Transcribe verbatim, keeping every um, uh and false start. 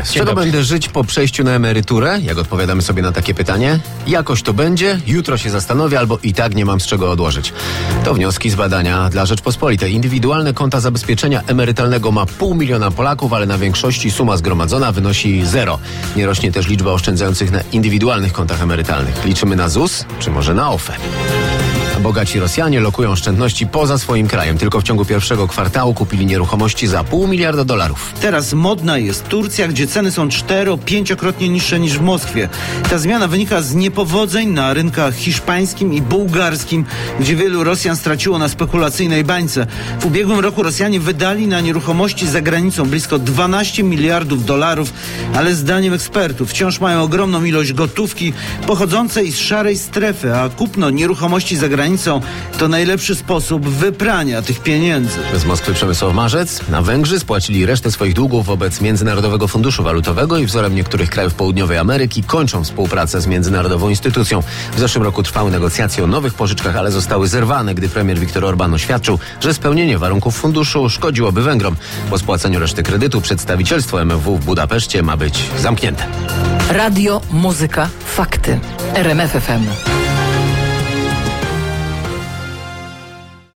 Z czego dobry. będę żyć po przejściu na emeryturę? Jak odpowiadamy sobie na takie pytanie? Jakoś to będzie, jutro się zastanowię, albo i tak nie mam z czego odłożyć. To wnioski z badania dla Rzeczpospolitej. Indywidualne konta zabezpieczenia emerytalnego ma pół miliona Polaków, ale na większości suma zgromadzona wynosi zero. Nie rośnie też liczba oszczędzających na indywidualnych kontach emerytalnych. Liczymy na Z U S, czy może na O F E? Bogaci Rosjanie lokują oszczędności poza swoim krajem. Tylko w ciągu pierwszego kwartału kupili nieruchomości za pół miliarda dolarów. Teraz modna jest Turcja, gdzie ceny są cztero, pięciokrotnie niższe niż w Moskwie. Ta zmiana wynika z niepowodzeń na rynkach hiszpańskim i bułgarskim, gdzie wielu Rosjan straciło na spekulacyjnej bańce. W ubiegłym roku Rosjanie wydali na nieruchomości za granicą blisko dwanaście miliardów dolarów, ale zdaniem ekspertów wciąż mają ogromną ilość gotówki pochodzącej z szarej strefy, a kupno nieruchomości za granicą to najlepszy sposób wyprania tych pieniędzy. Z Moskwy Przemysław Marzec. Na Węgrzy spłacili resztę swoich długów wobec Międzynarodowego Funduszu Walutowego i wzorem niektórych krajów południowej Ameryki kończą współpracę z międzynarodową instytucją. W zeszłym roku trwały negocjacje o nowych pożyczkach, ale zostały zerwane, gdy premier Viktor Orban oświadczył, że spełnienie warunków funduszu szkodziłoby Węgrom. Po spłaceniu reszty kredytu przedstawicielstwo M F W w Budapeszcie ma być zamknięte. Radio, muzyka, fakty. R M F F M.